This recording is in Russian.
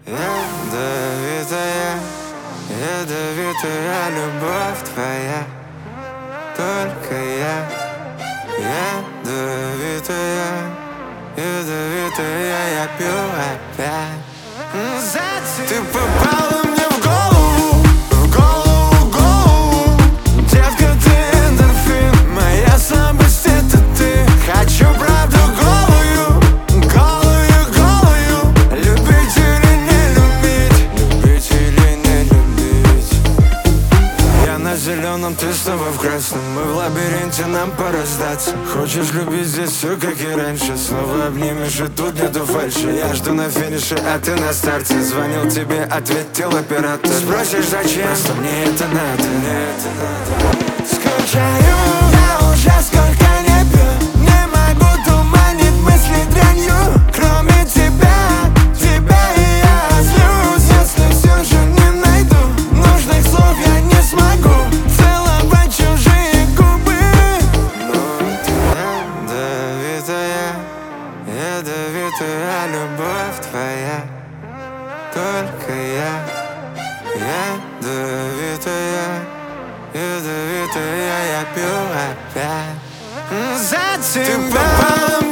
Ядовитая, ядовитая любовь твоя. Только ядовитая, ядовитая, я пью опять. Ты попала мне в голову, в голову, в голову. Детка, ты эндорфин, моя слабость это ты. Хочу правду голую, голую, голую. Любить или не любить, любить или не любить. Я на зеленом, ты снова в красном. Мы в лабиринте, нам пора сдаться. Хочешь любить здесь все как и раньше. Снова обнимешь, и тут нету фальши. Я жду на финише, а ты на старте. Звонил тебе, ответил оператор. Спросишь зачем, просто мне это надо, мне это надо. Скучаю, я уже сколько не пью. Не могу туманить мысли дрянью. Кроме тебя, тебя и я злюсь. Если все же не найду нужных слов, я не смогу целовать чужие губы. Но ты ядовитая, ядовитая любовь твоя. Только ядовитая, ядовитая, я пью опять. За тебя. Ты попала